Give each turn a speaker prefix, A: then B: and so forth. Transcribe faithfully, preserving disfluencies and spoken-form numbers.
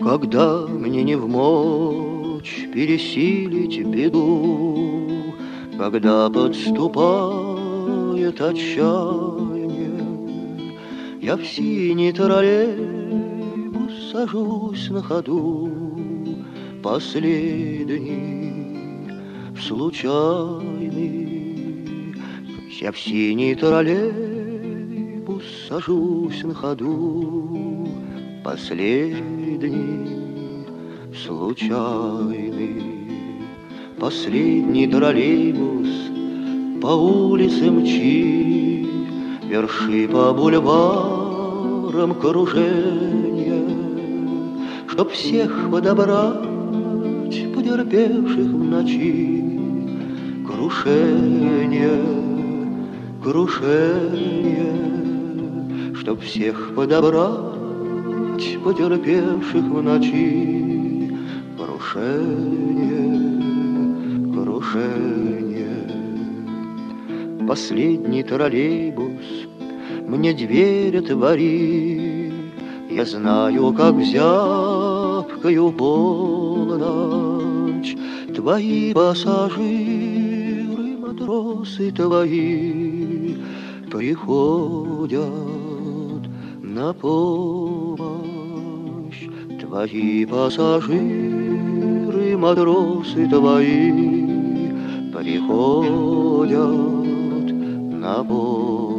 A: Когда мне не вмочь пересилить беду, когда подступает отчаяние, я в синий троллейбус сажусь на ходу, последний, случайный. Я в синий троллейбус сажусь на ходу, последний, случайный. Последний троллейбус по улице мчит, верши по бульварам круженья, чтоб всех подобрать, потерпевших в ночи крушение, крушение, чтоб всех подобрать, потерпевших в ночи крушение, крушение. Последний троллейбус мне дверь отвори, я знаю, как в зябкую полночь твои пассажиры, матросы твои, приходят на помощь. Твои пассажиры, матросы твои, приходят на помощь.